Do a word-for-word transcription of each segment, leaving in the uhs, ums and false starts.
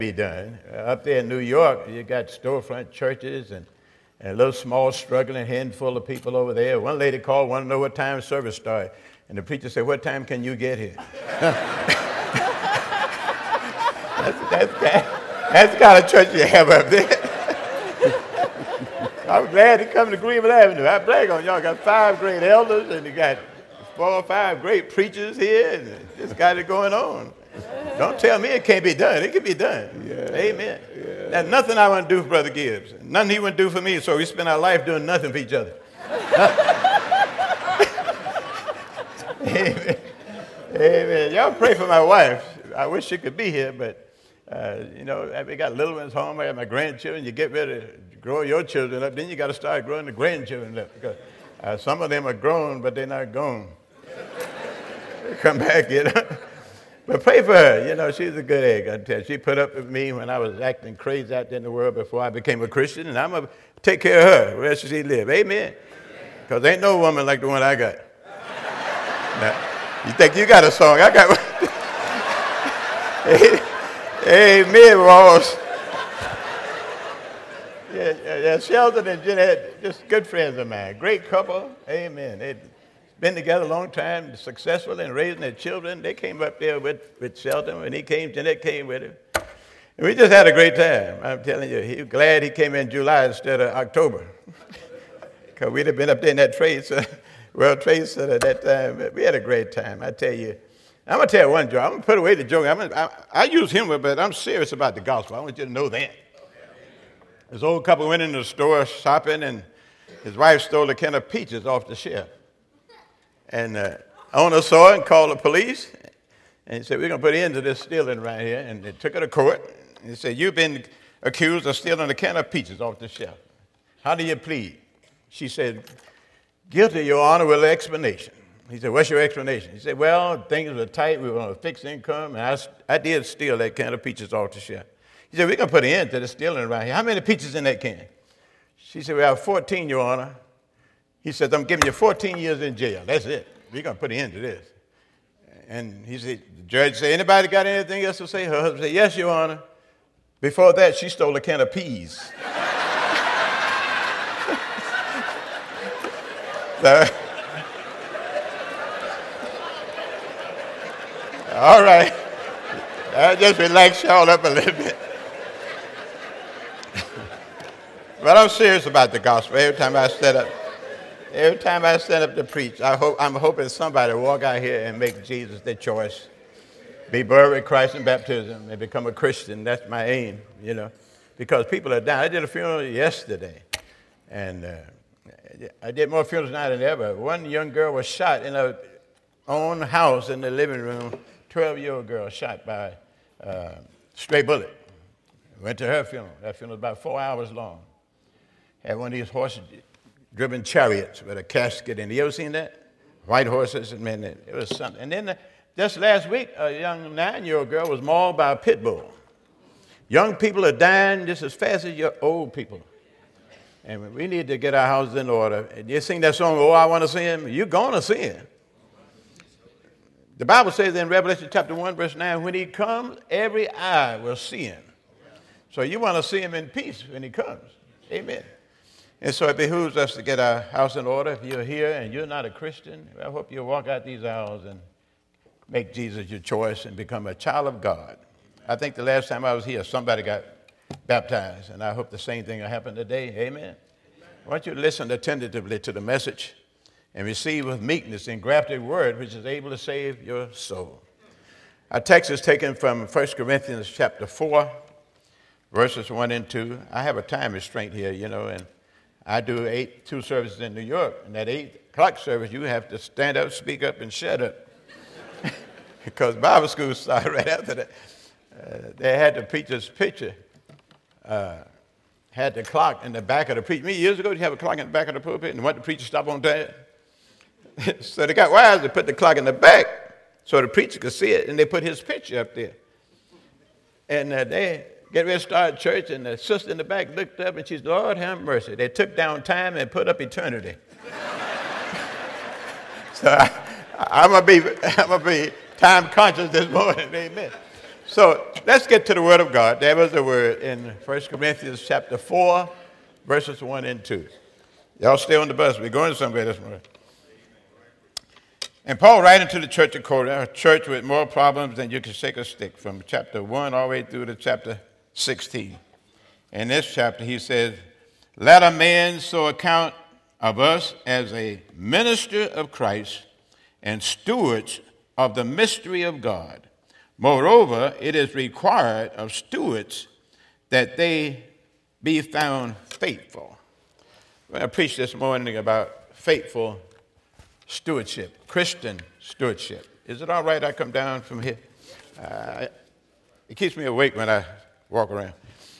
Be done. Uh, up there in New York, you got storefront churches and, and a little small struggling handful of people over there. One lady called, wanted to know what time service started. And the preacher said, what time can you get here? that's, that's, that's the kind of church you have up there. I'm glad to come to Greenville Avenue. I brag on y'all. Got five great elders and you got four or five great preachers here. And just got it going on. Don't tell me it can't be done. It can be done. Yeah. Amen. Yeah. There's nothing I want to do for Brother Gibbs. Nothing he wouldn't do for me, so we spend our life doing nothing for each other. Amen. Amen. Y'all pray for my wife. I wish she could be here, but, uh, you know, we got little ones home. I got my grandchildren. You get ready to grow your children up. Then you got to start growing the grandchildren up. Because uh, some of them are grown, but they're not gone. They come back, you know. But pray for her. You know, she's a good egg, I tell you. She put up with me when I was acting crazy out there in the world before I became a Christian, and I'm going to take care of her where she live. Amen? Because ain't no woman like the one I got. Now, you think you got a song? I got one. Amen, Ross. Yeah, yeah, yeah, Sheldon and Jeanette, just good friends of mine. Great couple. Amen. They been together a long time, successful in raising their children. They came up there with, with Sheldon. When he came, Jeanette came with him. And we just had a great time. I'm telling you, he was glad he came in July instead of October. Because we'd have been up there in that trade center, World Trade Center at that time. But we had a great time, I tell you. I'm going to tell you one joke. I'm going to put away the joke. I'm gonna, I, I use humor, but I'm serious about the gospel. I want you to know that. This old couple went into the store shopping, and his wife stole a can of peaches off the shelf. And the uh, owner saw it and called the police. And he said, we're going to put an end to this stealing right here. And they took her to court. And he said, you've been accused of stealing a can of peaches off the shelf. How do you plead? She said, guilty, Your Honor, with an explanation. He said, what's your explanation? He said, well, things were tight. We were on a fixed income. And I, I did steal that can of peaches off the shelf. He said, we're going to put an end to the stealing right here. How many peaches in that can? She said, we have fourteen, Your Honor. He said, I'm giving you fourteen years in jail. That's it. We're going to put an end to this. And he said, the judge said, anybody got anything else to say? Her husband said, yes, Your Honor. Before that, she stole a can of peas. So, all right. I just relax y'all up a little bit. But I'm serious about the gospel. Every time I set up, every time I stand up to preach, I hope, I'm hoping somebody will walk out here and make Jesus their choice. Be buried with Christ in baptism and become a Christian. That's my aim, you know, because people are dying. I did a funeral yesterday, and uh, I did more funerals now than ever. One young girl was shot in her own house in the living room, twelve-year-old girl shot by a uh, stray bullet. Went to her funeral. That funeral was about four hours long. Had one of these horse-driven chariots with a casket in it. You ever seen that? White horses, and man, it was something. And then uh, just last week, a young nine-year-old girl was mauled by a pit bull. Young people are dying just as fast as your old people. And we need to get our houses in order. And you sing that song, Oh, I Want to See Him? You're going to see Him. The Bible says in Revelation chapter one, verse nine, when He comes, every eye will see Him. So you want to see Him in peace when He comes. Amen. And so it behooves us to get our house in order. If you're here and you're not a Christian, I hope you'll walk out these aisles and make Jesus your choice and become a child of God. I think the last time I was here, somebody got baptized, and I hope the same thing will happen today. Amen. I want you to listen attentively to the message and receive with meekness the engrafted word which is able to save your soul. Our text is taken from First Corinthians chapter four, verses one and two. I have a time restraint here, you know, and I do eight, two services in New York, and that eight o'clock service, you have to stand up, speak up, and shut up. Because Bible school started right after that. Uh, they had the preacher's picture, uh, had the clock in the back of the preacher. Many years ago, you have a clock in the back of the pulpit, and want the preacher to stop on time. So they got wise to put the clock in the back so the preacher could see it, and they put his picture up there. And uh, they get ready to start church, and the sister in the back looked up, and she said, Lord, have mercy. They took down time and put up eternity. So I, I'm going to be I'm gonna be time conscious this morning. Amen. So let's get to the Word of God. There was a word in First Corinthians chapter four, verses one and two. Y'all stay on the bus. We're going somewhere this morning. And Paul writing to the church of Corinth, a church with more problems than you can shake a stick, from chapter one all the way through to chapter sixteen. In this chapter, he says, let a man so account of us as a minister of Christ and stewards of the mystery of God. Moreover, it is required of stewards that they be found faithful. I'm going to preach this morning about faithful stewardship, Christian stewardship. Is it all right I come down from here? Uh, it keeps me awake when I walk around.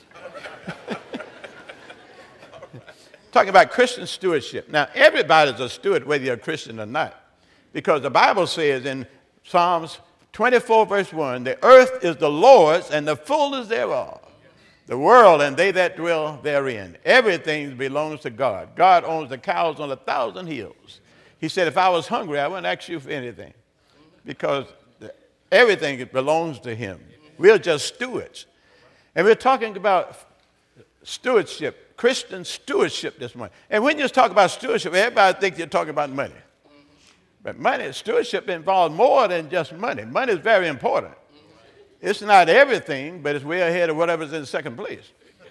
Talking about Christian stewardship. Now, everybody's a steward, whether you're a Christian or not, because the Bible says in Psalms twenty-four, verse one, the earth is the Lord's and the fullness thereof, the world and they that dwell therein. Everything belongs to God. God owns the cows on a thousand hills. He said, if I was hungry, I wouldn't ask you for anything, because everything belongs to him. We're just stewards. And we're talking about stewardship, Christian stewardship this morning. And when you talk about stewardship, everybody thinks you're talking about money. But money, stewardship involves more than just money. Money is very important. It's not everything, but it's way ahead of whatever's in second place.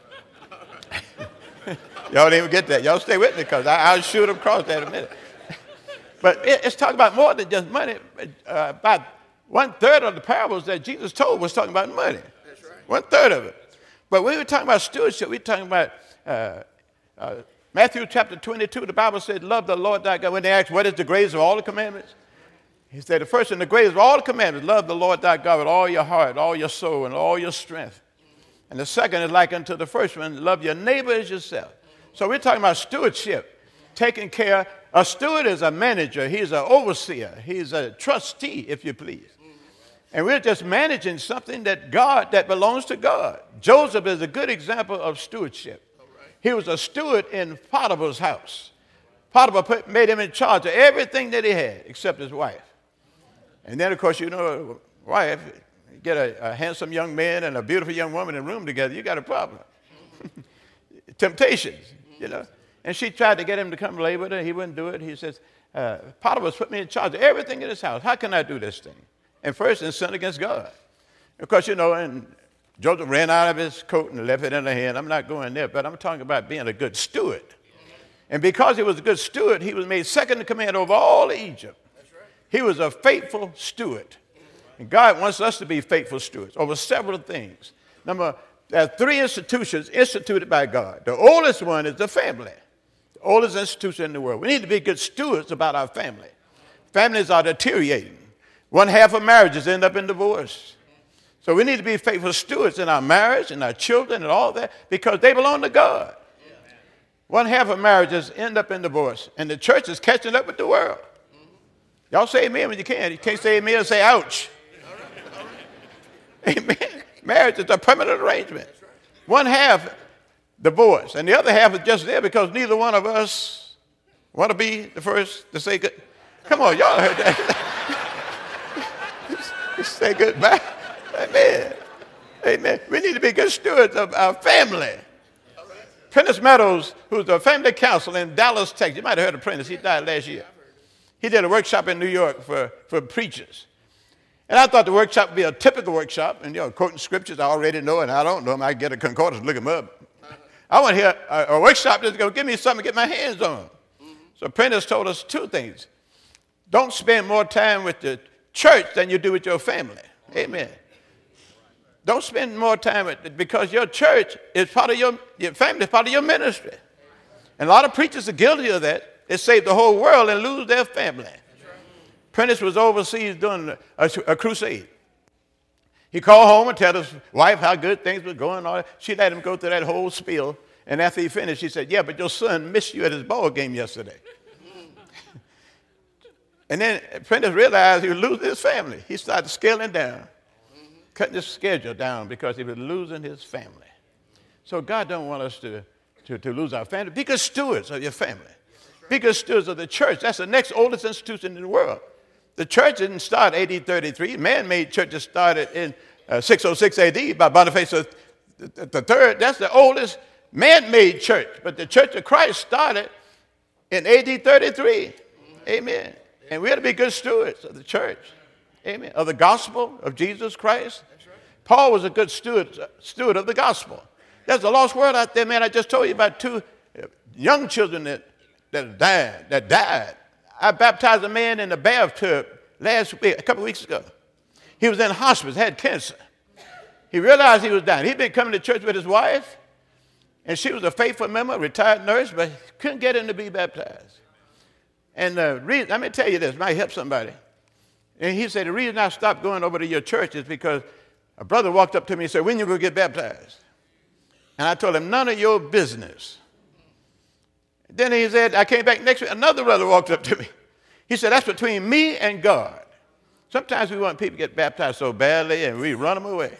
Y'all didn't even get that. Y'all stay with me, because I'll shoot across that in a minute. But it's talking about more than just money. Uh, about one-third of the parables that Jesus told was talking about money. That's right. One-third of it. But when we're talking about stewardship, we're talking about uh, uh, Matthew chapter twenty-two. The Bible said, love the Lord thy God. When they asked, what is the greatest of all the commandments? He said, the first and the greatest of all the commandments, love the Lord thy God with all your heart, all your soul, and all your strength. And the second is like unto the first one, love your neighbor as yourself. So we're talking about stewardship, taking care. A steward is a manager. He's an overseer. He's a trustee, if you please. And we're just managing something that God, that belongs to God. Joseph is a good example of stewardship. He was a steward in Potiphar's house. Potiphar put, made him in charge of everything that he had, except his wife. And then, of course, you know, wife, you get a, a handsome young man and a beautiful young woman in a room together, you got a problem. Temptations, you know. And she tried to get him to come lay with her. He wouldn't do it. He says, uh, Potiphar's put me in charge of everything in his house. How can I do this thing? And first, and sin against God. Of course, you know, and Joseph ran out of his coat and left it in her hand. I'm not going there, but I'm talking about being a good steward. And because he was a good steward, he was made second in command over all of Egypt. He was a faithful steward. And God wants us to be faithful stewards over several things. Number, there are three institutions instituted by God. The oldest one is the family. The oldest institution in the world. We need to be good stewards about our family. Families are deteriorating. One half of marriages end up in divorce. So we need to be faithful stewards in our marriage and our children and all that, because they belong to God. One half of marriages end up in divorce, and the church is catching up with the world. Y'all say amen when you can. You can't say amen and say ouch. Amen. Marriage is a permanent arrangement. One half divorce, and the other half is just there because neither one of us want to be the first to say good. Come on, y'all heard that. Say goodbye. Amen. Amen. We need to be good stewards of our family. Prentice Meadows, who's the family counselor in Dallas, Texas. You might have heard of Prentice. He died last year. He did a workshop in New York for, for preachers. And I thought the workshop would be a typical workshop. And, you know, quoting scriptures I already know, and I don't know them. I get a concordance and look them up. I want to hear a, a workshop that's going to give me something to get my hands on. So Prentice told us two things. Don't spend more time with the church than you do with your family. Amen. Don't spend more time with it, because your church is part of your, your family, is part of your ministry. And a lot of preachers are guilty of that. They save the whole world and lose their family. Prentice was overseas doing a, a, a crusade. He called home and told his wife how good things were going on. She let him go through that whole spiel. And after he finished, she said, yeah, but your son missed you at his ball game yesterday. And then Prentice realized he was losing his family. He started scaling down, cutting his schedule down because he was losing his family. So God don't want us to, to, to lose our family. Be good stewards of your family. Be good stewards of the church. That's the next oldest institution in the world. The church didn't start A D thirty-three. Man-made churches started in uh, six oh six A D by Boniface the, the, the third. That's the oldest man-made church. But the Church of Christ started in A D thirty-three. Amen. And we ought to be good stewards of the church. Amen. Of the gospel of Jesus Christ. Paul was a good steward, steward of the gospel. There's a lost world out there, man. I just told you about two young children that, that died. That died. I baptized a man in the bathtub last week, a couple of weeks ago. He was in hospice, had cancer. He realized he was dying. He'd been coming to church with his wife, and she was a faithful member, a retired nurse, but couldn't get him to be baptized. And the reason, let me tell you this, might help somebody. And he said, the reason I stopped going over to your church is because a brother walked up to me and said, when you going to get baptized? And I told him, none of your business. Then he said, I came back next week. Another brother walked up to me. He said, that's between me and God. Sometimes we want people to get baptized so badly and we run them away.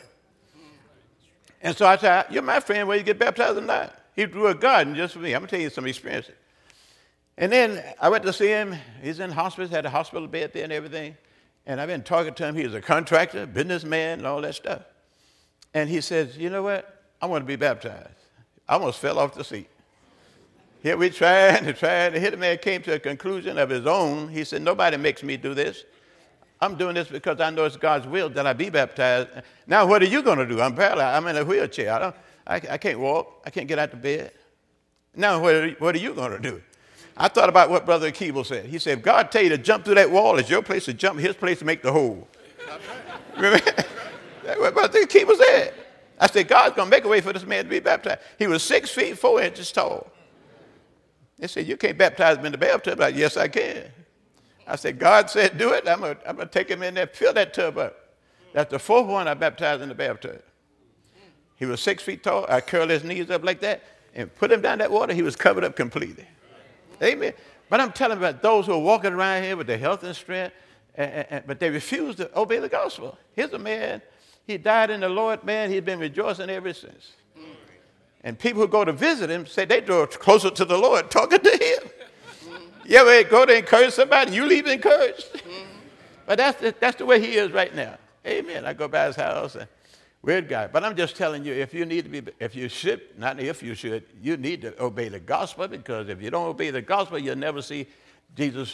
And so I said, you're my friend, whether you get baptized or not. He drew a garden just for me. I'm going to tell you some experiences. And then I went to see him. He's in hospice, had a hospital bed there and everything. And I've been talking to him. He was a contractor, businessman, and all that stuff. And he says, you know what? I want to be baptized. I almost fell off the seat. Here we tried and tried. And here the man came to a conclusion of his own. He said, nobody makes me do this. I'm doing this because I know it's God's will that I be baptized. Now, what are you going to do? I'm paralyzed. I'm in a wheelchair. I, don't, I, I can't walk. I can't get out of bed. Now, what are, what are you going to do? I thought about what Brother Keeble said. He said, if God tell you to jump through that wall, it's your place to jump, his place to make the hole. Remember? That's what Brother Keeble said. I said, God's going to make a way for this man to be baptized. He was six feet, four inches tall. They said, you can't baptize him in the bathtub. I said, yes, I can. I said, God said, do it. I'm going I'm to take him in there, fill that tub up. That's the fourth one I baptized in the bathtub. He was six feet tall. I curled his knees up like that and put him down that water. He was covered up completely. Amen. But I'm telling you about those who are walking around here with their health and strength, and, and, but they refuse to obey the gospel. Here's a man, he died in the Lord, man. He's been rejoicing ever since. And people who go to visit him say they draw closer to the Lord talking to him. You ever go to encourage somebody, you leave encouraged. But that's the, that's the way he is right now. Amen. I go by his house, and weird guy. But I'm just telling you, if you need to be, if you should, not if you should, you need to obey the gospel, because if you don't obey the gospel, you'll never see Jesus'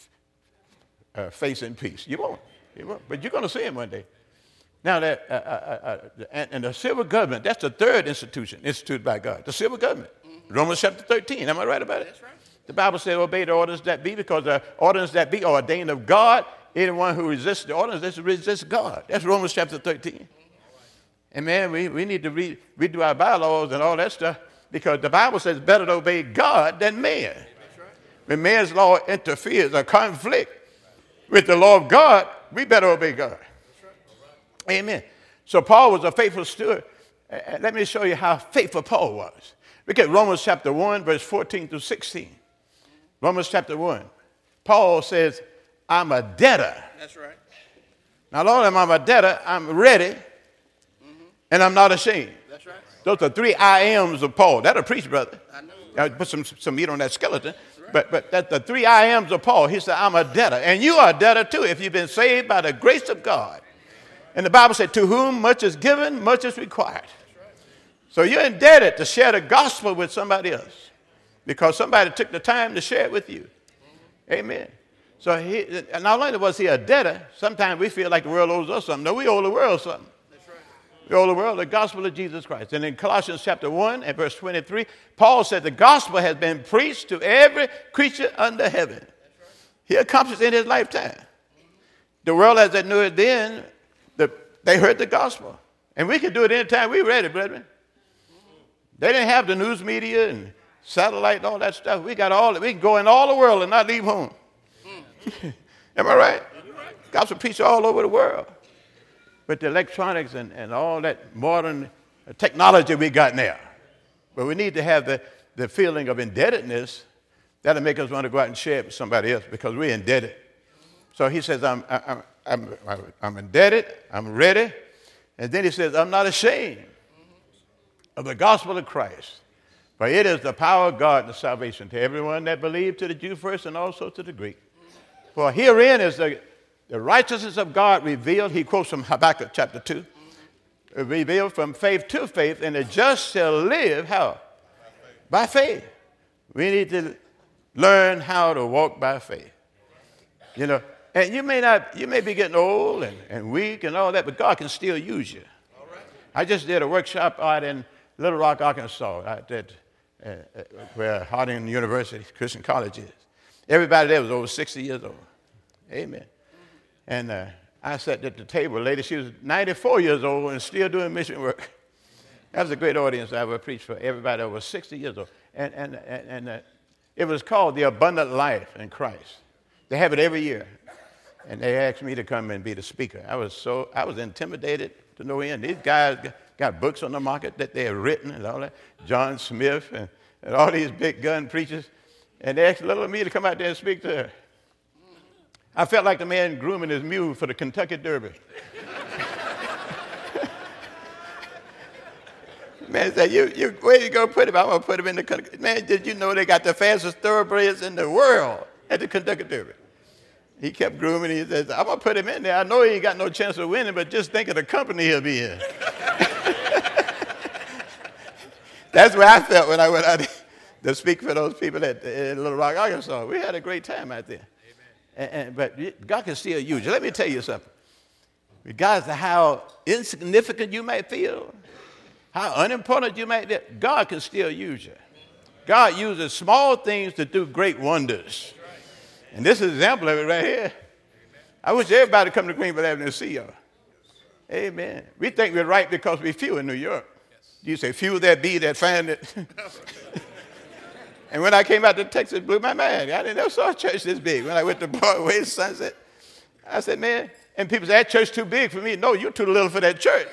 uh, face in peace. You won't. You won't. But you're going to see him one day. Now, that, uh, uh, uh, and, and the civil government, that's the third institution instituted by God, the civil government. Mm-hmm. Romans chapter thirteen. Am I right about it? That's right. The Bible says, obey the orders that be, because the orders that be are ordained of God. Anyone who resists the orders, this resists God. That's Romans chapter thirteen. And man, we, we need to re, redo our bylaws and all that stuff, because the Bible says it's better to obey God than man. Right. When man's law interferes or conflicts with the law of God, we better obey God. Right. Amen. So Paul was a faithful steward. Uh, let me show you how faithful Paul was. Look at Romans chapter one, verse fourteen through sixteen. Romans chapter one. Paul says, I'm a debtor. That's right. Now, Lord, I'm a debtor. I'm ready. Mm-hmm. And I'm not ashamed. That's right. Those are three I ams of Paul. That'll preach, brother. I know. I'll put some, some meat on that skeleton. Right. But, but that's the three I ams of Paul. He said, I'm a debtor. And you are a debtor too, if you've been saved by the grace of God. And the Bible said, to whom much is given, much is required. Right. So you're indebted to share the gospel with somebody else, because somebody took the time to share it with you. Mm-hmm. Amen. So he, not only was he a debtor, sometimes we feel like the world owes us something. No, we owe the world something. That's right. We owe the world the gospel of Jesus Christ. And in Colossians chapter one and verse twenty-three, Paul said the gospel has been preached to every creature under heaven. That's right. He accomplished it in his lifetime. Mm-hmm. The world as they knew it then, the, they heard the gospel. And we can do it anytime we're ready, brethren. Mm-hmm. They didn't have the news media and satellite and all that stuff. We got all, we can go in all the world and not leave home. Am I right? Gospel preached all over the world. With the electronics and, and all that modern technology we got now. But we need to have the, the feeling of indebtedness. That'll make us want to go out and share it with somebody else, because we're indebted. So he says, I'm, I'm, I'm, I'm indebted, I'm ready. And then he says, I'm not ashamed of the gospel of Christ. For it is the power of God to salvation to everyone that believes, to the Jew first and also to the Greek. For herein is the, the righteousness of God revealed. He quotes from Habakkuk chapter two. revealed from faith to faith, and the just shall live how? By faith. We need to learn how to walk by faith. You know, and you may not, you may be getting old and, and weak and all that, but God can still use you. I just did a workshop out in Little Rock, Arkansas, out at, uh, where Harding University Christian College is. Everybody there was over sixty years old. Amen. And uh, I sat at the table. A lady, she was ninety-four years old and still doing mission work. That was a great audience I ever preached for. Everybody over sixty years old. And, and, and, and uh, it was called The Abundant Life in Christ. They have it every year. And they asked me to come and be the speaker. I was so, I was intimidated to no end. These guys got, got books on the market that they have written and all that. John Smith and, and all these big gun preachers. And they asked little me to come out there and speak to her. I felt like the man grooming his mule for the Kentucky Derby. Man said, you, you, where you going to put him? I'm going to put him in the Kentucky. Man, did you know they got the fastest thoroughbreds in the world at the Kentucky Derby? He kept grooming. He says, I'm going to put him in there. I know he ain't got no chance of winning, but just think of the company he'll be in. That's where I felt when I went out to speak for those people at in Little Rock, Arkansas. We had a great time out there. And, and, but God can still use you. Let me tell you something. Regardless of how insignificant you might feel, how unimportant you might be, God can still use you. God uses small things to do great wonders. And this is an example of it right here. I wish everybody would come to Greenville Avenue to see y'all. Amen. We think we're right because we're few in New York. You say, few there be that find it. And when I came out to Texas, it blew my mind. I didn't never saw a church this big. When I went to Broadway, Sunset, I said, man, and people say, that church too big for me. No, you're too little for that church.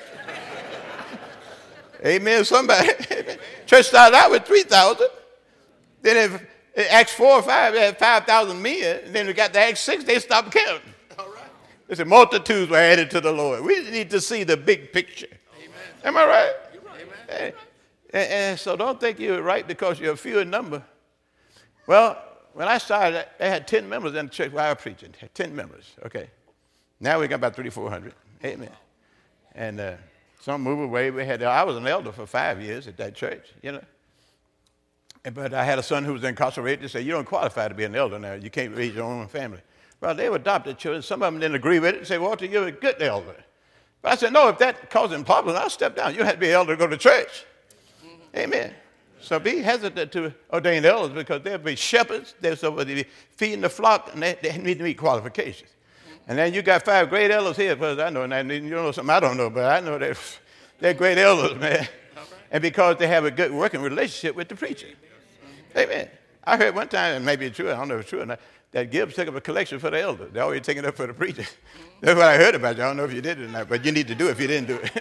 Amen, somebody. Church started out with three thousand. Then if, in Acts four or five, they had five thousand men. And then we got to Acts six, they stopped counting. All right. They said multitudes were added to the Lord. We need to see the big picture. Amen. Am I right? You're right. Amen. And, and so don't think you're right because you're few in number. Well, when I started, they had ten members in the church where I was preaching. Had ten members, okay. Now we got about three, four hundred. Amen. And uh, some move away. We had. I was an elder for five years at that church, you know. But I had a son who was incarcerated. They said, you don't qualify to be an elder now. You can't raise your own family. Well, they were adopted children. Some of them didn't agree with it and say, Walter, you're a good elder. But I said, no, if that causing problems, I'll step down. You have to be an elder to go to church. Mm-hmm. Amen. So be hesitant to ordain elders because they'll be shepherds. They're supposed to be feeding the flock, and they, they need to meet qualifications. And then you got five great elders here, because I know, and you know something I don't know, but I know they're, they're great elders, man. And because they have a good working relationship with the preacher. Amen. I heard one time, and maybe it's true, I don't know if it's true or not, that Gibbs took up a collection for the elders. They're always taking it up for the preacher. That's what I heard about you. I don't know if you did it or not, but you need to do it if you didn't do it.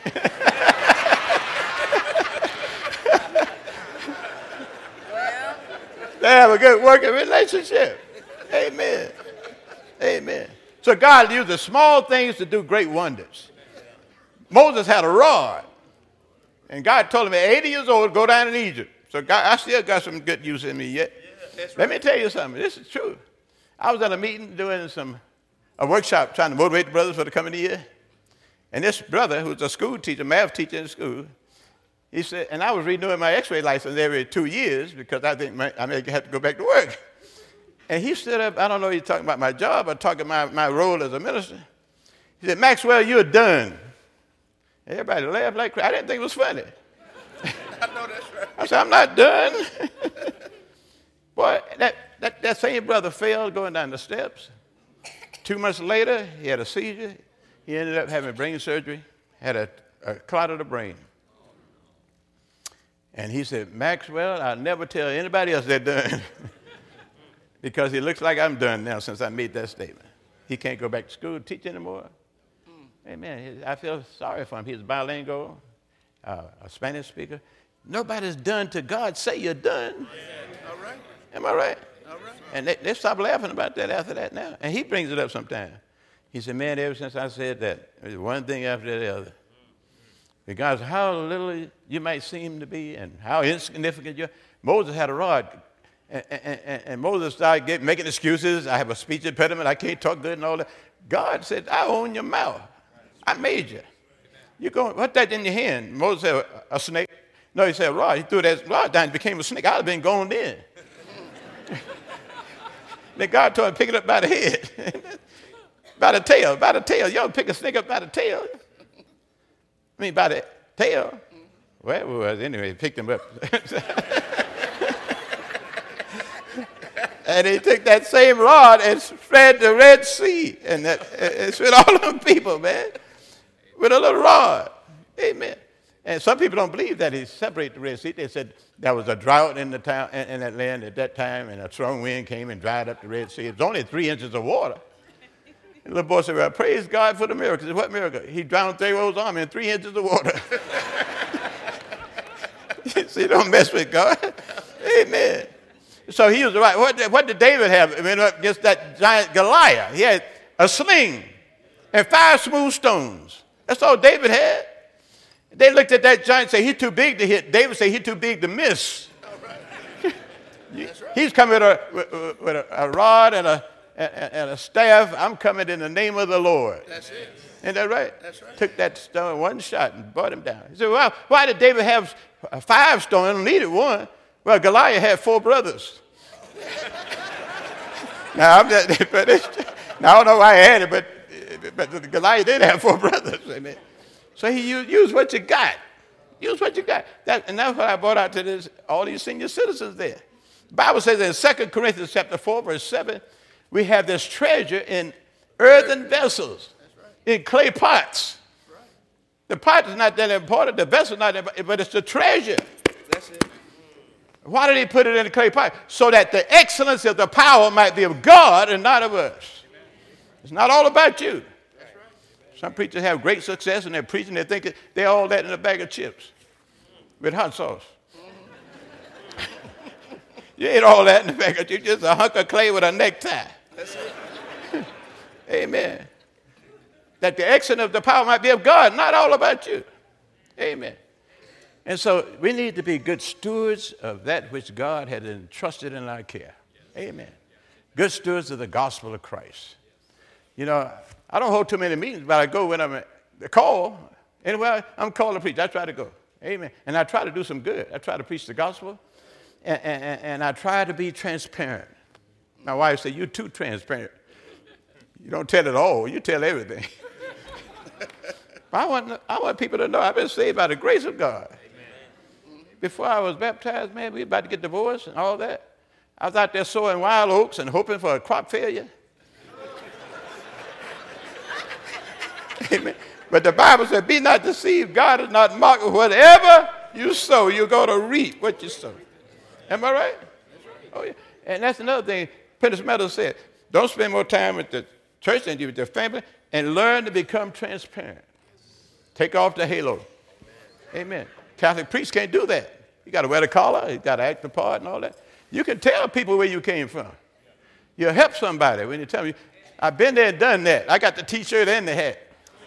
They have a good working relationship. Amen. Amen. So God uses small things to do great wonders. Moses had a rod. And God told him at eighty years old, go down in Egypt. So God, I still got some good use in me yet. Yeah, right. Let me tell you something. This is true. I was at a meeting doing some a workshop trying to motivate the brothers for the coming year. And this brother, who's a school teacher, math teacher in school, he said, and I was renewing my x-ray license every two years because I think my, I may have to go back to work. And he stood up, I don't know if he's talking about my job or talking about my, my role as a minister. He said, Maxwell, you're done. Everybody laughed like crazy. I didn't think it was funny. I know that's right. I said, I'm not done. Boy, that, that, that same brother fell going down the steps. Two months later, he had a seizure. He ended up having brain surgery, had a, a clot of the brain. And he said, Maxwell, I'll never tell anybody else they're done. Because it looks like I'm done now since I made that statement. He can't go back to school to teach anymore. Amen. I feel sorry for him. He's bilingual, uh, a Spanish speaker. Nobody's done to God. Say you're done. Yeah. All right. Am I right? All right. And they, they stop laughing about that after that now. And he brings it up sometime. He said, man, ever since I said that, it was one thing after the other. Because how little you might seem to be and how insignificant you are. Moses had a rod. And, and, and Moses started get, making excuses. I have a speech impediment. I can't talk good and all that. God said, I own your mouth. I made you. You going, what's that in your hand? Moses said, a, a snake. No, he said, a rod. He threw that rod down and became a snake. I'd have been gone then. Then God told him to pick it up by the head. By the tail, by the tail. Y'all pick a snake up by the tail. I mean, by the tail. Well, it was anyway, he picked him up. And he took that same rod and spread the Red Sea. And that, it spread all them people, man, with a little rod. Amen. And some people don't believe that he separated the Red Sea. They said there was a drought in the town, in, in that land at that time, and a strong wind came and dried up the Red Sea. It was only three inches of water. And the little boy said, well, praise God for the miracle. He said, what miracle? He drowned Pharaoh's army in three inches of water. See, don't mess with God. Amen. So he was right. What did, what did David have? I mean, against that giant Goliath. He had a sling and five smooth stones. That's all David had. They looked at that giant and said, he's too big to hit. David said, he's too big to miss. Right. That's right. He's coming with, a, with, with a, a rod and a, and, and a staff. I'm coming in the name of the Lord. That's it. Isn't that right? That's right. Took that stone, one shot, and brought him down. He said, well, why did David have five stones and needed one? Well, Goliath had four brothers. now, I'm just, but now, I don't know why he had it, but, but Goliath did have four brothers. Amen. So he used, use what you got. Use what you got. That, and that's what I brought out to this, all these senior citizens there. The Bible says in Second Corinthians chapter four, verse seven, we have this treasure in earthen vessels, right. In clay pots. Right. The pot is not that important. The vessel is not that important, but it's the treasure. That's it. Why did he put it in a clay pot? So that the excellence of the power might be of God and not of us. Amen. It's not all about you. That's right. Some preachers have great success and they're preaching, they think they're all that in a bag of chips with hot sauce. You ain't all that in the bag of chips, just a hunk of clay with a necktie. That's it. Amen. That the excellence of the power might be of God, not all about you. Amen. And so we need to be good stewards of that which God had entrusted in our care. Amen. Good stewards of the gospel of Christ. You know, I don't hold too many meetings, but I go when I'm called. Anyway, I'm called to preach. I try to go. Amen. And I try to do some good. I try to preach the gospel, and, and, and I try to be transparent. My wife said, you're too transparent. You don't tell it all. You tell everything. I want, I want people to know I've been saved by the grace of God. Before I was baptized, man, we were about to get divorced and all that. I was out there sowing wild oats and hoping for a crop failure. Amen. But the Bible said, be not deceived. God is not mocked. Whatever you sow, you're going to reap what you sow. Am I right? Oh, yeah. And that's another thing Prentice Meadows said. Don't spend more time with the church than you with your family, and learn to become transparent. Take off the halo. Amen. Catholic priests can't do that. You got to wear the collar. You got to act the part and all that. You can tell people where you came from. You'll help somebody when you tell me, I've been there and done that. I got the T-shirt and the hat.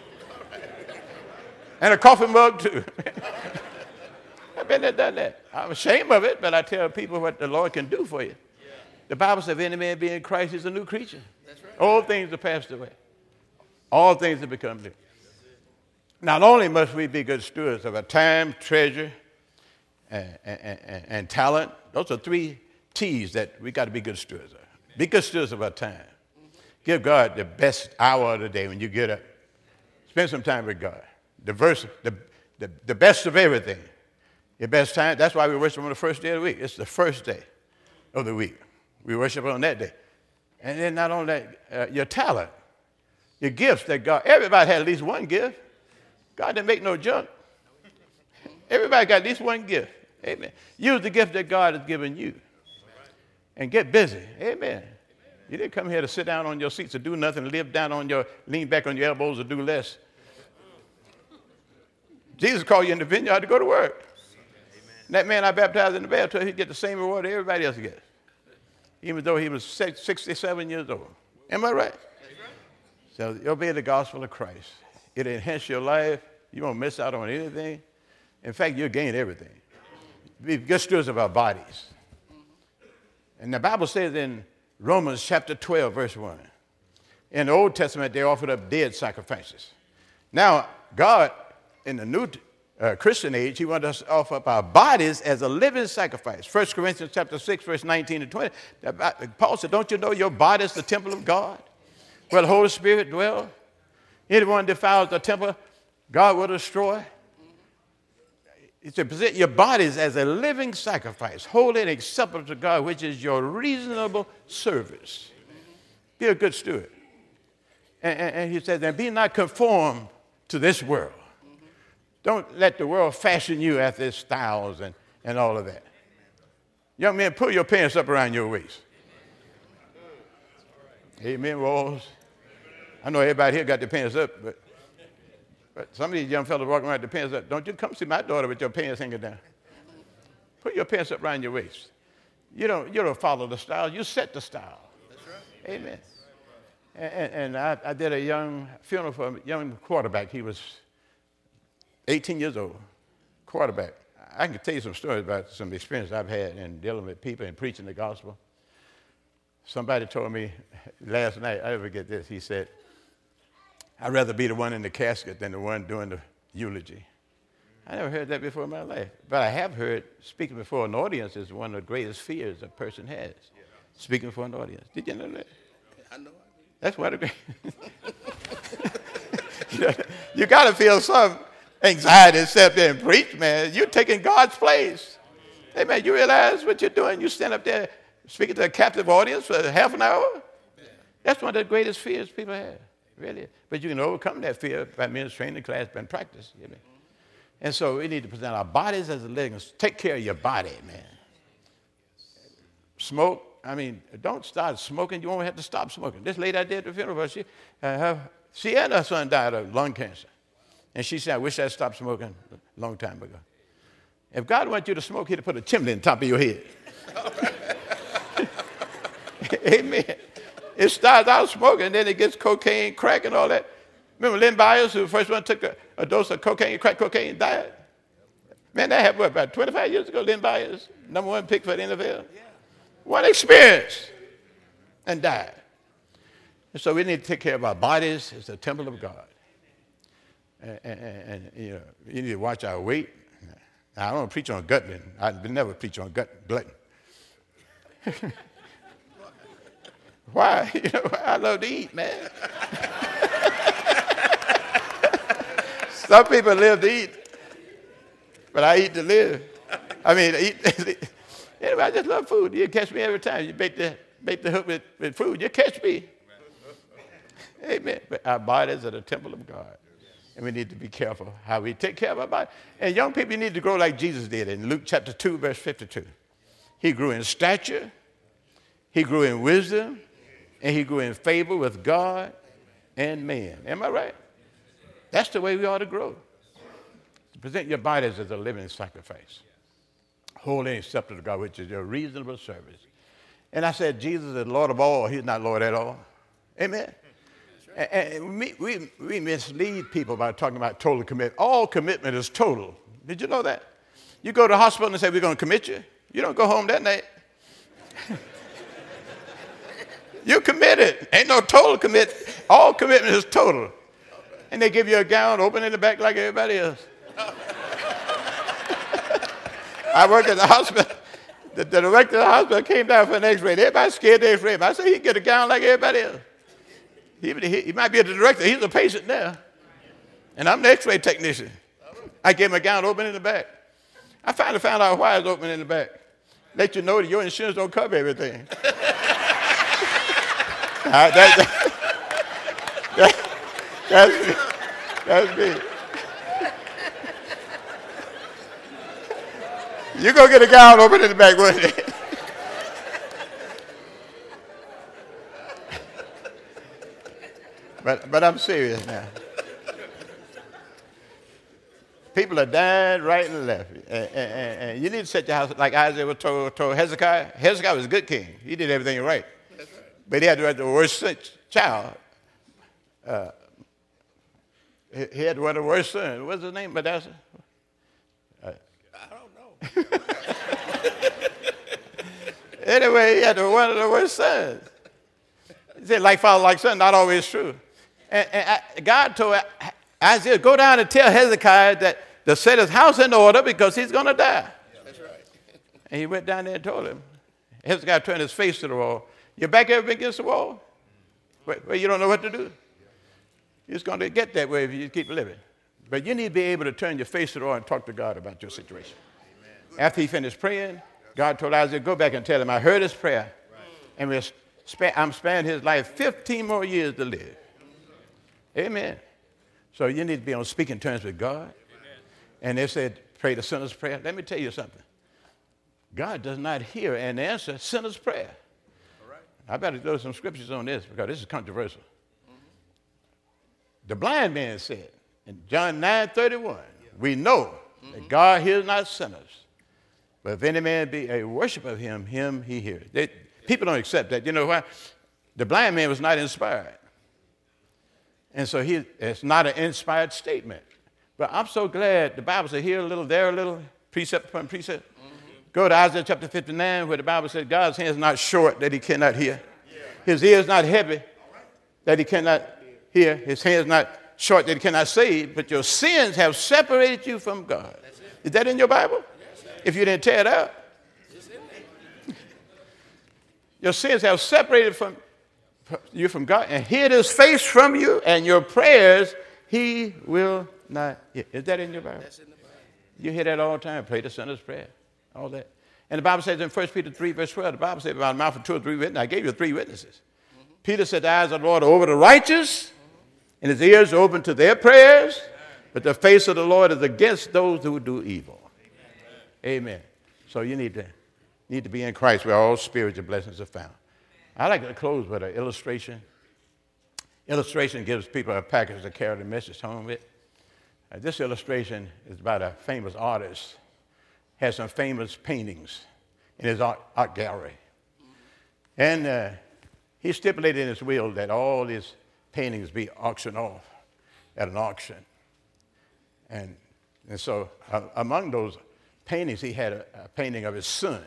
And a coffee mug, too. I've been there and done that. I'm ashamed of it, but I tell people what the Lord can do for you. The Bible says, if any man be in Christ, he's a new creature. That's right. All things are passed away. All things have become new. Not only must we be good stewards of our time, treasure, and, and, and, and talent. Those are three T's that we got to be good stewards of. Be good stewards of our time. Give God the best hour of the day when you get up. Spend some time with God. The, verse, the, the, the best of everything. Your best time. That's why we worship on the first day of the week. It's the first day of the week. We worship on that day. And then not only that, uh, your talent, your gifts that God, everybody had at least one gift. God didn't make no junk. Everybody got at least one gift. Amen. Use the gift that God has given you. And get busy. Amen. You didn't come here to sit down on your seats and do nothing, live down on your, lean back on your elbows and do less. Jesus called you in the vineyard to go to work. And that man I baptized in the baptistry, he'd get the same reward that everybody else gets. Even though he was sixty-seven years old. Am I right? So obey the gospel of Christ. It'll enhance your life. You won't miss out on anything. In fact, you'll gain everything. Be good stewards of our bodies. And the Bible says in Romans chapter twelve, verse one, in the Old Testament, they offered up dead sacrifices. Now, God in the new uh, Christian age, he wanted us to offer up our bodies as a living sacrifice. First Corinthians chapter six, verse nineteen to twenty. Paul said, don't you know your body is the temple of God, where the Holy Spirit dwells? Anyone defiles the temple, God will destroy. He said, present your bodies as a living sacrifice, holy and acceptable to God, which is your reasonable service. Be a good steward. And, and, and he said, and be not conformed to this world. Don't let the world fashion you after its styles and, and all of that. Young men, pull your pants up around your waist. Amen, Walls. I know everybody here got their pants up, but, but some of these young fellas walking around with their pants up. Don't you come see my daughter with your pants hanging down. Put your pants up around your waist. You don't, you don't follow the style. You set the style. That's right. Amen. And, and I, I did a young funeral for a young quarterback. He was eighteen years old, quarterback. I can tell you some stories about some experience I've had in dealing with people and preaching the gospel. Somebody told me last night, I never forget this, he said, I'd rather be the one in the casket than the one doing the eulogy. I never heard that before in my life. But I have heard speaking before an audience is one of the greatest fears a person has. Yeah. Speaking before an audience. Did you know that? I know. That's what it is. You got to feel some anxiety to sit up there and preach, man. You're taking God's place. Hey, man, you realize what you're doing? You stand up there speaking to a captive audience for half an hour? That's one of the greatest fears people have, really. But you can overcome that fear by means of training class and practice. You know? And so we need to present our bodies as a living. Take care of your body, man. Smoke. I mean, don't start smoking. You won't have to stop smoking. This lady I did at the funeral, she, uh, her, she and her son died of lung cancer. And she said, I wish I'd stopped smoking a long time ago. If God wants you to smoke, he'd put a chimney on top of your head. Amen. It starts out smoking, then it gets cocaine, crack, and all that. Remember Lynn Byers, who the first one took a, a dose of cocaine, crack cocaine, and died? Man, that happened, what, about twenty-five years ago, Lynn Byers, number one pick for the N F L. Yeah. One experience, and died. And so we need to take care of our bodies as the temple of God. And, and, and you know, you need to watch our weight. Now, I don't preach on gluttony. I never preach on gut gluttony. Why? You know, I love to eat, man. Some people live to eat, but I eat to live. I mean, eat. Anyway, I just love food. You catch me every time. You bait the, bait the hook with, with food, you catch me. Amen. But our bodies are the temple of God. And we need to be careful how we take care of our body. And young people, you need to grow like Jesus did in Luke chapter two, verse fifty-two. He grew in stature, he grew in wisdom, and he grew in favor with God and man. Am I right? That's the way we ought to grow. Present your bodies as a living sacrifice, holy and acceptable to God, which is your reasonable service. And I said, Jesus is Lord of all. He's not Lord at all. Amen. And we, we, we mislead people by talking about total commitment. All commitment is total. Did you know that? You go to the hospital and say, we're going to commit you. You don't go home that night. You're committed. Ain't no total commit. All commitment is total. And they give you a gown, open in the back like everybody else. I work at the hospital. The, the director of the hospital came down for an x-ray. Everybody scared to x-ray him. I said, he can get a gown like everybody else. He, he, he might be the director. He's a patient now. And I'm the x-ray technician. I gave him a gown open in the back. I finally found out why it's open in the back. Let you know that your insurance don't cover everything. uh, that, that, that, that's me. That's me. You go get a gown open in the back, wouldn't you? But, but I'm serious now. People are dying right and left. And, and, and you need to set your house, like Isaiah was told, told Hezekiah. Hezekiah was a good king. He did everything right. That's right. But he had to have the worst child. Uh, he, he had one of the worst sons. What's his name, Manasseh? Uh, I don't know. Anyway, he had one of the worst sons. He said, like father, like son, not always true. And, and I, God told Isaiah, go down and tell Hezekiah that to set his house in order because he's going to die. That's right. And he went down there and told him. Hezekiah turned his face to the wall. Your back ever been against the wall? Where, where you don't know what to do? You're just going to get that way if you keep living. But you need to be able to turn your face to the wall and talk to God about your situation. Amen. After he finished praying, God told Isaiah, go back and tell him, I heard his prayer. Right. And we're sp- I'm sparing his life fifteen more years to live. Amen. So you need to be on speaking terms with God. Amen. And they said, pray the sinner's prayer. Let me tell you something. God does not hear and answer sinner's prayer. All right. I better throw some scriptures on this because this is controversial. Mm-hmm. The blind man said in John nine thirty-one, yeah. we know mm-hmm. that God hears not sinners, but if any man be a worshiper of him, him he hears. They, people don't accept that. You know why? The blind man was not inspired. And so he, it's not an inspired statement. But I'm so glad the Bible said here a little, there a little, precept upon precept. Mm-hmm. Go to Isaiah chapter fifty-nine where the Bible says God's hand is not short that he cannot hear. Yeah. His ear is not heavy that he cannot hear. His hand is not short that he cannot save. But your sins have separated you from God. Is that in your Bible? Yes, if you didn't tear it out. Your sins have separated from you from God and hid his face from you, and your prayers he will not hear. Is that in your Bible? That's in the Bible. You hear that all the time. Pray the sinner's prayer. All that. And the Bible says in First Peter three, verse twelve, the Bible says, about the mouth of two or three witnesses. I gave you three witnesses. Mm-hmm. Peter said, the eyes of the Lord are over the righteous, mm-hmm. and his ears are open to their prayers, but the face of the Lord is against those who do evil. Amen. Amen. So you need to, need to be in Christ where all spiritual blessings are found. I like to close with an illustration. Illustration gives people a package to carry the message home with. Uh, this illustration is about a famous artist. Has some famous paintings in his art, art gallery. And uh, he stipulated in his will that all his paintings be auctioned off at an auction. And, and so uh, among those paintings, he had a, a painting of his son.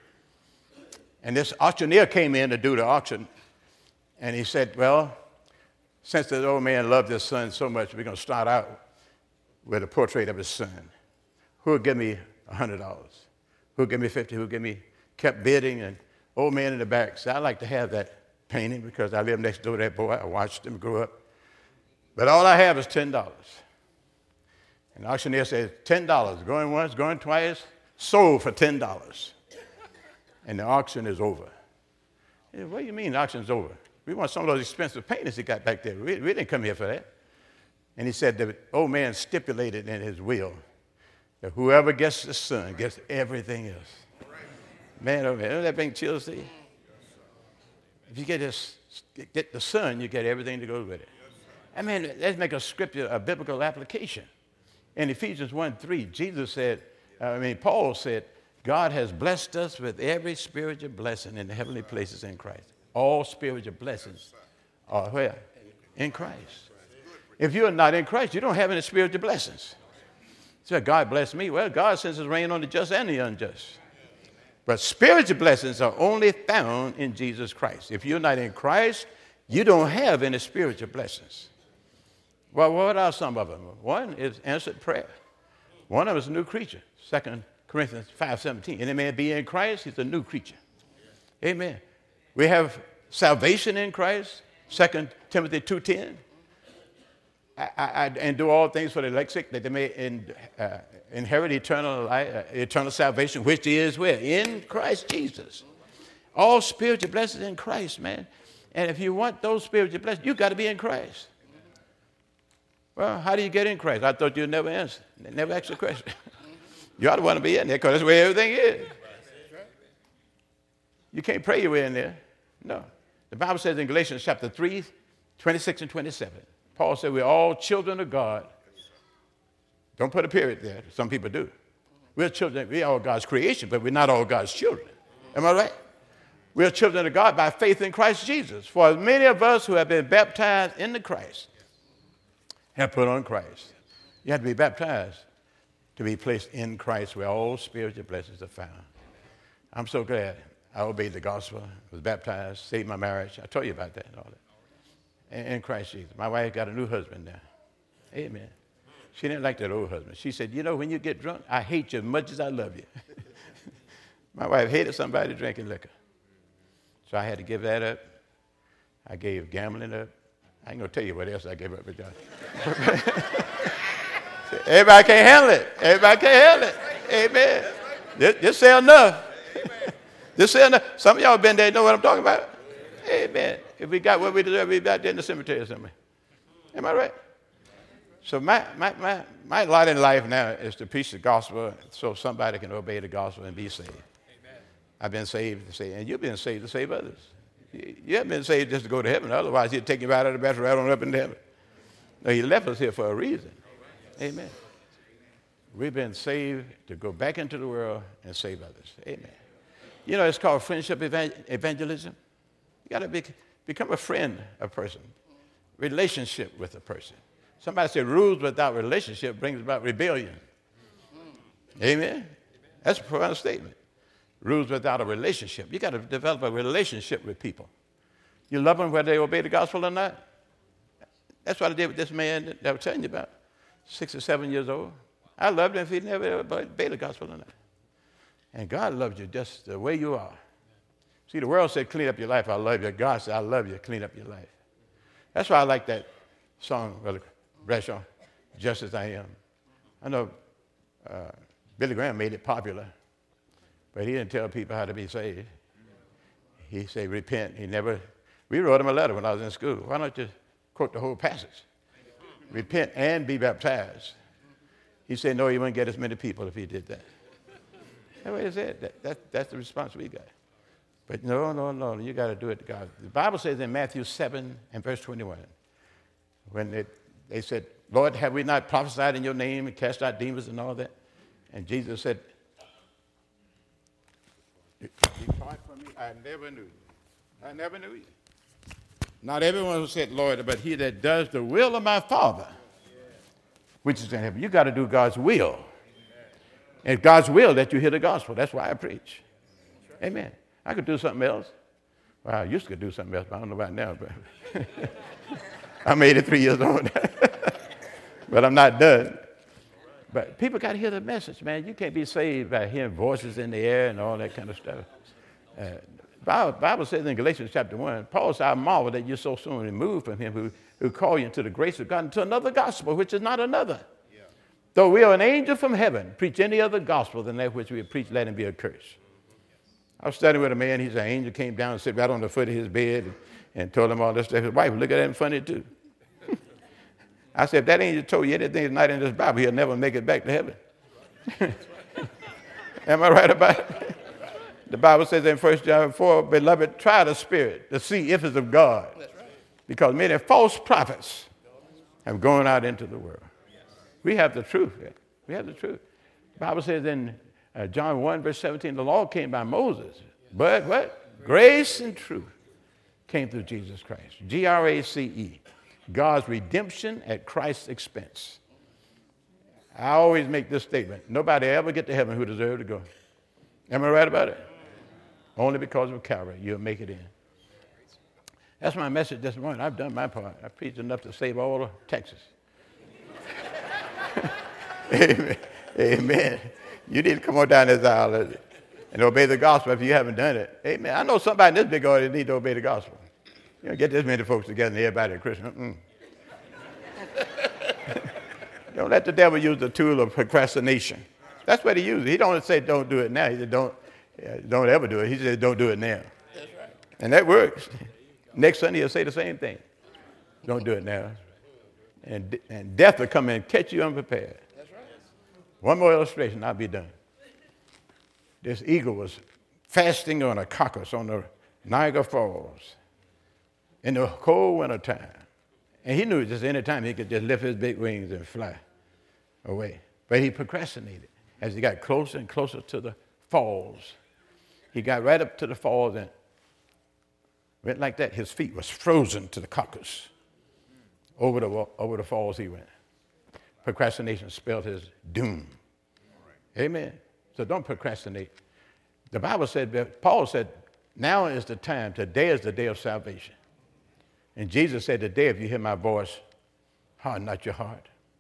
And this auctioneer came in to do the auction, and he said, well, since the old man loved his son so much, we're going to start out with a portrait of his son. Who will give me one hundred dollars? Who will give me fifty dollars? Who will give me? Kept bidding, and old man in the back said, I'd like to have that painting because I live next door to that boy. I watched him grow up. But all I have is ten dollars. And the auctioneer said, ten dollars, going once, going twice, sold for ten dollars. And the auction is over. Said, what do you mean the auction's over? We want some of those expensive paintings he got back there. We, we didn't come here for that. And he said the old man stipulated in his will that whoever gets the son gets everything else. Man, oh man, doesn't that bring chills to you? If you get, this, get the son, you get everything that goes with it. I mean, let's make a scripture, a biblical application. In Ephesians one three, Jesus said, I mean, Paul said, God has blessed us with every spiritual blessing in the heavenly places in Christ. All spiritual blessings are where? In Christ. If you're not in Christ, you don't have any spiritual blessings. So God bless me. Well, God sends his rain on the just and the unjust. But spiritual blessings are only found in Jesus Christ. If you're not in Christ, you don't have any spiritual blessings. Well, what are some of them? One is answered prayer. One of them is a new creature. Second Corinthians five seventeen. Any man be in Christ, he's a new creature. Amen. We have salvation in Christ. Second Timothy two ten. I, I, and do all things for the elect that they may in, uh, inherit eternal life, uh, eternal salvation, which is where? In Christ Jesus. All spiritual blessings in Christ, man. And if you want those spiritual blessings, you got to be in Christ. Well, how do you get in Christ? I thought you'd never answer. Never ask the question. You ought to want to be in there because that's where everything is. You can't pray your way in there. No. The Bible says in Galatians chapter three, twenty-six and twenty-seven, Paul said we're all children of God. Don't put a period there. Some people do. We're children. We're all God's creation, but we're not all God's children. Am I right? We're children of God by faith in Christ Jesus. For as many of us who have been baptized into Christ have put on Christ. You have to be baptized to be placed in Christ where all spiritual blessings are found. I'm so glad I obeyed the gospel, was baptized, saved my marriage. I told you about that and all that. In Christ Jesus. My wife got a new husband now. Amen. She didn't like that old husband. She said, you know, when you get drunk, I hate you as much as I love you. My wife hated somebody drinking liquor. So I had to give that up. I gave gambling up. I ain't going to tell you what else I gave up with God. Everybody can't handle it. Everybody can't handle it. Amen. Just, just say enough. Just say enough. Some of y'all been there, know what I'm talking about. Amen. If we got what we deserve, we'd be out there in the cemetery or something. Am I right? So my, my, my, my lot in life now is to preach the gospel so somebody can obey the gospel and be saved. Amen. I've been saved to save, and you've been saved to save others. You, you haven't been saved just to go to heaven. Otherwise, he'd take you right out of the bathroom, right on up into heaven. No, he left us here for a reason. Amen. Amen. We've been saved to go back into the world and save others. Amen. You know, it's called friendship evangelism. You got to be, become a friend of a person, relationship with a person. Somebody said rules without relationship brings about rebellion. Amen? That's a profound statement. Rules without a relationship. You got to develop a relationship with people. You love them whether they obey the gospel or not. That's what I did with this man that I was telling you about, six or seven years old. I loved him if he never obeyed the gospel or not. And God loves you just the way you are. See, the world said, clean up your life, I love you. God said, I love you, clean up your life. That's why I like that song, Brother Bradshaw, Just As I Am. I know uh, Billy Graham made it popular, but he didn't tell people how to be saved. He said, repent. He never, we wrote him a letter when I was in school. Why don't you quote the whole passage? Repent and be baptized. He said, no, he wouldn't get as many people if he did that. That's what he said. That, that, that's the response we got. But no, no, no, you got to do it to God. The Bible says in Matthew seven and verse twenty-one, when they, they said, Lord, have we not prophesied in your name and cast out demons and all that? And Jesus said, depart from me, I never knew you. I never knew you. Not everyone who said, Lord, but he that does the will of my Father, which is in heaven. You got to do God's will. And God's will that you hear the gospel. That's why I preach. Amen. I could do something else. Well, I used to do something else, but I don't know about now. But I'm eighty-three years old. But I'm not done. But people got to hear the message, man. You can't be saved by hearing voices in the air and all that kind of stuff. Uh, Bible, Bible says in Galatians chapter one, Paul said, I marvel that you're so soon removed from him who, who called you into the grace of God into another gospel, which is not another. Yeah. Though we are an angel from heaven, preach any other gospel than that which we have preached, let him be accursed. I was studying with a man. He's an angel, came down and sat right on the foot of his bed and, and told him all this stuff. His wife looked at him funny too. I said, if that angel told you anything that's not in this Bible, he'll never make it back to heaven. Am I right about it? The Bible says in First John four, beloved, try the spirit to see if it's of God. Because many false prophets have gone out into the world. We have the truth. We have the truth. The Bible says in uh, John one, verse seventeen, the law came by Moses. But what? Grace and truth came through Jesus Christ. G R A C E. God's redemption at Christ's expense. I always make this statement. Nobody ever get to heaven who deserves to go. Am I right about it? Only because of Calvary, you'll make it in. That's my message this morning. I've done my part. I preached enough to save all of Texas. Amen. Amen. You need to come on down this aisle and obey the gospel if you haven't done it. Amen. I know somebody in this big audience needs to obey the gospel. You don't get this many folks together and everybody a Christian. Don't let the devil use the tool of procrastination. That's what he uses. He don't say don't do it now. He said don't, uh, don't ever do it. He said don't do it now. That's right. And that works. Next Sunday he'll say the same thing. Don't do it now. And, and death will come and catch you unprepared. That's right. One more illustration, I'll be done. This eagle was fasting on a caucus on the Niagara Falls in the cold winter time. And he knew just any time he could just lift his big wings and fly away. But he procrastinated as he got closer and closer to the falls. He got right up to the falls and went like that. His feet was frozen to the caucus. Over the, over the falls he went. Procrastination spelled his doom. Amen. So don't procrastinate. The Bible said, Paul said, now is the time. Today is the day of salvation. And Jesus said, today if you hear my voice, harden not your heart.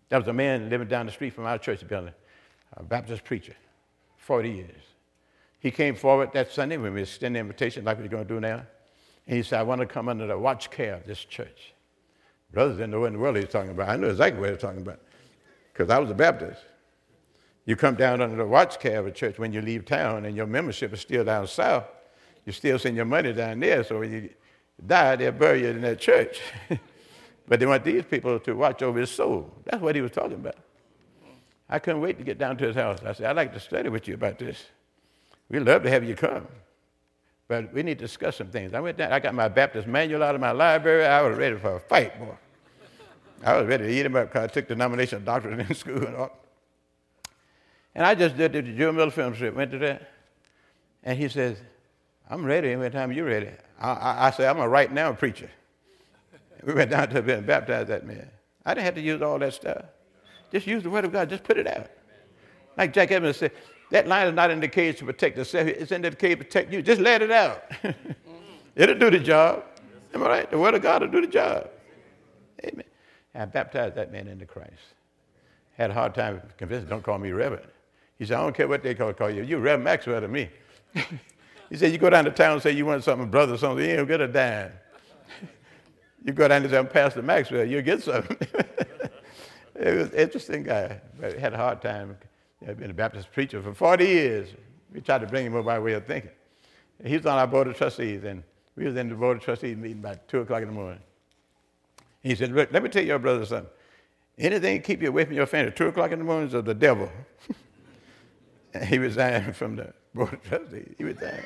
There was a man living down the street from our church building, a Baptist preacher, forty years. He came forward that Sunday when we extended the invitation like we're going to do now. And he said, I want to come under the watch care of this church. Brothers didn't know what in the world he was talking about. I knew exactly what he was talking about because I was a Baptist. You come down under the watch care of a church when you leave town and your membership is still down south. You still send your money down there, so when you die, they'll bury you in that church. But they want these people to watch over his soul. That's what he was talking about. I couldn't wait to get down to his house. I said, I'd like to study with you about this. We'd love to have you come. But we need to discuss some things. I went down, I got my Baptist manual out of my library. I was ready for a fight, boy. I was ready to eat him up because I took the denominational doctorate in school and all. And I just did the Joe Miller Fellowship, went to that. And he says, I'm ready every time you're ready. I, I, I said, I'm a right now preacher. We went down to and baptized that man. I didn't have to use all that stuff. Just use the word of God. Just put it out. Like Jack Evans said, that lion is not in the cage to protect itself. It's in the cage to protect you. Just let it out. It'll do the job. Am I right? The word of God will do the job. Amen. And I baptized that man into Christ. Had a hard time convincing, don't call me Reverend. He said, I don't care what they call, call you. You're Reverend Maxwell to me. He said, you go down to town and say you want something, brother, or something, you ain't going to get a dime. You go down and say, I'm Pastor Maxwell, you'll get something. It was an interesting guy, but he had a hard time. He'd been a Baptist preacher for forty years. We tried to bring him up by way of thinking. He was on our board of trustees, and we was in the board of trustees meeting about two o'clock in the morning. He said, look, let me tell your brother something. Anything keep you away from your family at two o'clock in the morning is of the devil. And he resigned from the board of trustees. He resigned.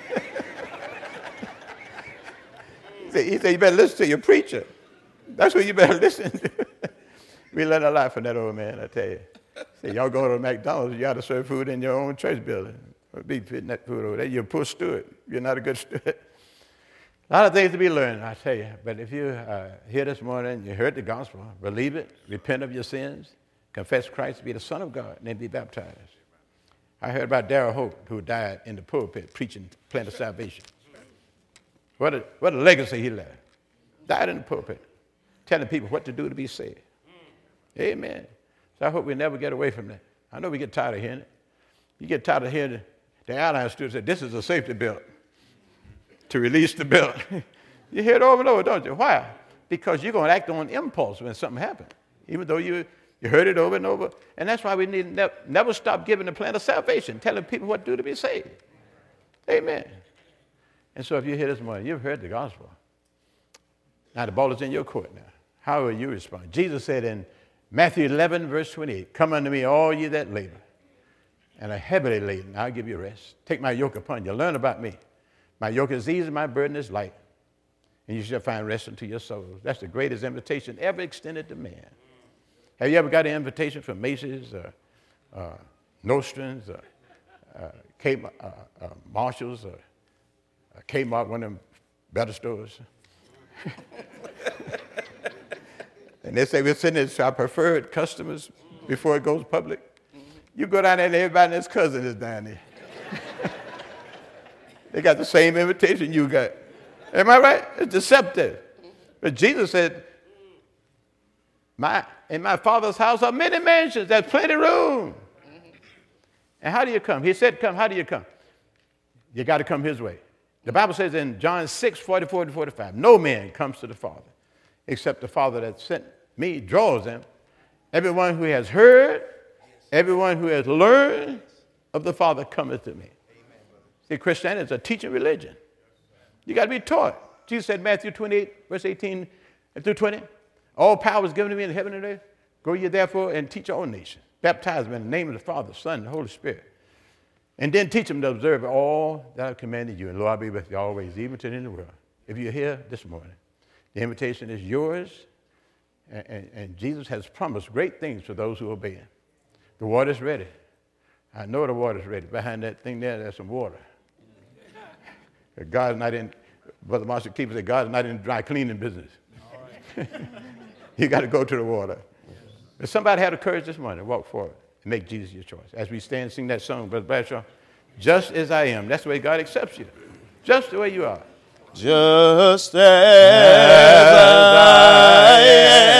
he, said, he said, you better listen to your preacher. That's what you better listen to. We learned a lot from that old man, I tell you. Say, y'all go to McDonald's, you ought to serve food in your own church building. Or be putting that food over there. You're a poor steward. You're not a good steward. A lot of things to be learned, I tell you. But if you're uh, here this morning, you heard the gospel, believe it, repent of your sins, confess Christ to be the Son of God, and then be baptized. I heard about Darrell Hope, who died in the pulpit preaching the plan of salvation. What a, what a legacy he left. Died in the pulpit, telling people what to do to be saved. Amen. So I hope we never get away from that. I know we get tired of hearing it. You get tired of hearing the airline steward say, this is a safety belt to release the belt. You hear it over and over, don't you? Why? Because you're going to act on impulse when something happens, even though you, you heard it over and over. And that's why we need to never, never stop giving the plan of salvation, telling people what to do to be saved. Amen. And so if you're here this morning, you've heard the gospel. Now the ball is in your court now. How will you respond? Jesus said in Matthew eleven, verse twenty-eight, come unto me, all ye that labor and are heavily laden, I'll give you rest. Take my yoke upon you. Learn about me. My yoke is easy, my burden is light. And you shall find rest unto your souls. That's the greatest invitation ever extended to man. Have you ever got an invitation from Macy's, or uh, Nordstrom's, or uh, K, uh, uh, Marshall's, or uh, Kmart, one of them better stores? And they say we're sending it to our preferred customers before it goes public. You go down there and everybody and his cousin is down there. They got the same invitation you got. Am I right? It's deceptive. But Jesus said, my, in my Father's house are many mansions. There's plenty of room. And how do you come? He said, come. How do you come? You got to come his way. The Bible says in John six, forty-four to forty-five, no man comes to the Father except the Father that sent me draws them. Everyone who has heard, everyone who has learned of the Father cometh to me. See, Christianity is a teaching religion. You got to be taught. Jesus said, Matthew twenty-eight, verse eighteen through twenty, all power is given to me in heaven and earth. Go ye therefore and teach all nations. Baptize them in the name of the Father, Son, and the Holy Spirit. And then teach them to observe all that I've commanded you. And Lord, I'll be with you always, even to the end of the world. If you're here this morning, the invitation is yours. And, and, and Jesus has promised great things to those who obey him. The water's ready. I know the water's ready. Behind that thing there, there's some water. God is not in, Brother Marshall Keeper said, God is not in the dry cleaning business. Right. You got to go to the water. Yes. If somebody had the courage this morning, walk forward and make Jesus your choice. As we stand and sing that song, Brother Bradshaw, just as I am. That's the way God accepts you. Just the way you are. Just as I am.